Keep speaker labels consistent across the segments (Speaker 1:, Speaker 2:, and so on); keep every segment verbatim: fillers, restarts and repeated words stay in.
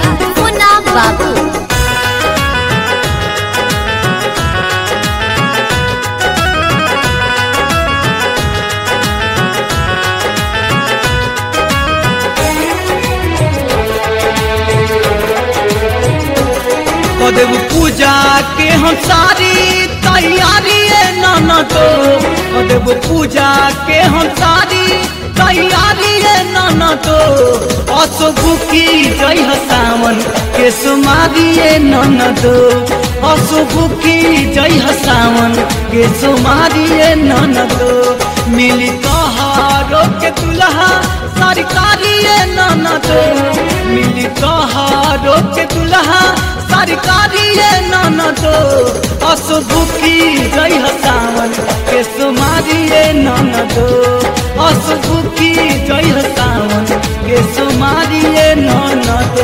Speaker 1: मुन्ना बाबू।
Speaker 2: देव पूजा के हम सारी तैयारी नाना तो देव पूजा के हम सारी तैयारी नाना तो असुभुकी जय सावन के सुमारी नाना तो असुभुकी जय सावन के सुमारी नाना तो मिली कहारो के दुल्हा सरकारी नाना तो मिली कहारो के दुल्हा सरकारी नाना तो असुभुकी जय सावन के सुमारी नाना तो असुभुकी जय सावन के सुमारी नाना तो।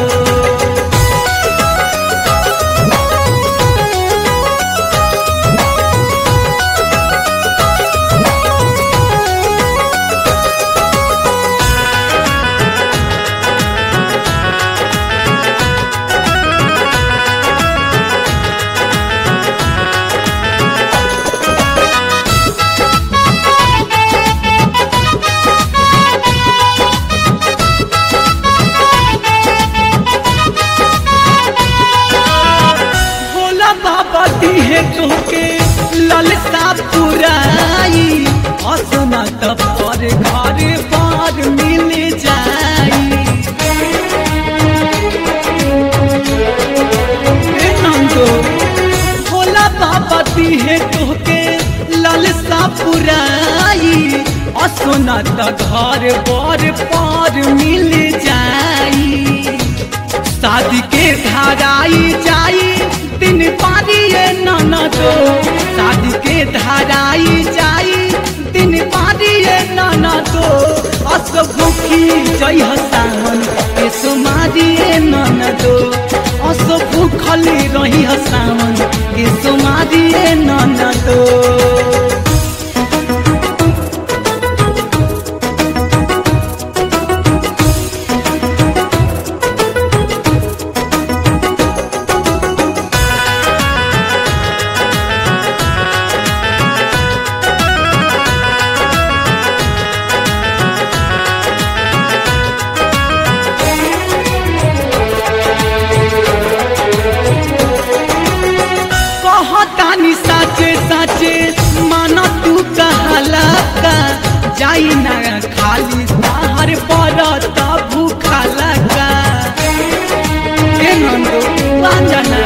Speaker 2: है तोके ललसा पुराई असना तब पर घर बार मिल जाई नंदो भोला बाबा दी है तोके ललसा पुराई असना तब घर बार पार मिल जाई शादी के धाराई जाई दिन पारी नाना तो शादी के धाराई जाई दिन पारी नाना तो असुभुकी जय सावन के सुमारी नाना तो असुभुखल रही सावन के सुमारी नाना तो। साचे साचे माना तू कहला का जाई ना खाली बाहर पर भूखा लगा कहतानी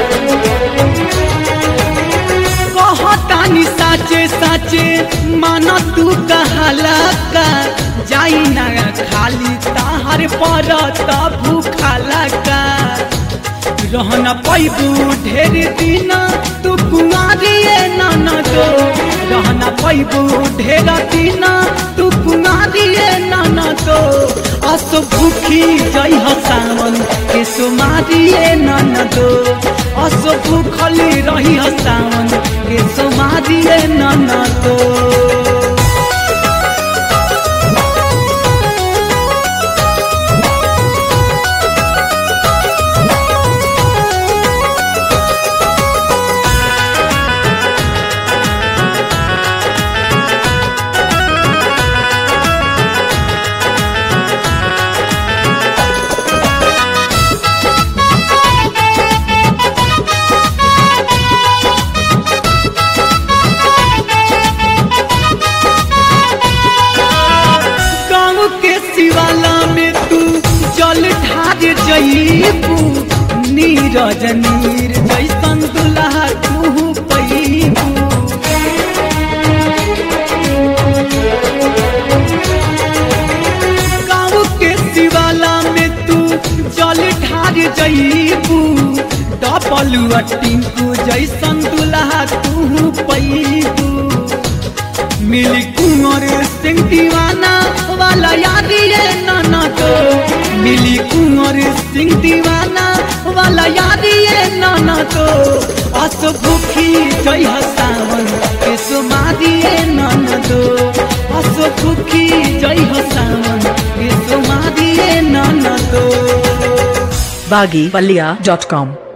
Speaker 2: साचे साचे माना तू कहला का जाई ना खाली ताहर पर भूखा लगा रहना पैबू ढेर दिन तू कुमारी नाना तो रहना पैबू ढेर दिन तू कुमारी नाना तो असुभुखी जय सावन के सुमारी नाना तो असुभुखल रही सावन के सुमारी नाना तो। नीरज नीर जैसन दुल्हा तू पैबू गाँव के शिवाला में तू जल ढार जईबू डबलू टिंकू जैसन दुल्हा तू पैबू मिली कुंवर सिंह दीवाना वाला यारी नाना तो मिली कुंवर सिंह दीवाना वाला यारी नाना तो असुभुखी जय सावन के सुमारी नाना तो असुभुखी जय सावन के सुमारी नाना तो।
Speaker 1: baggypalia dot com.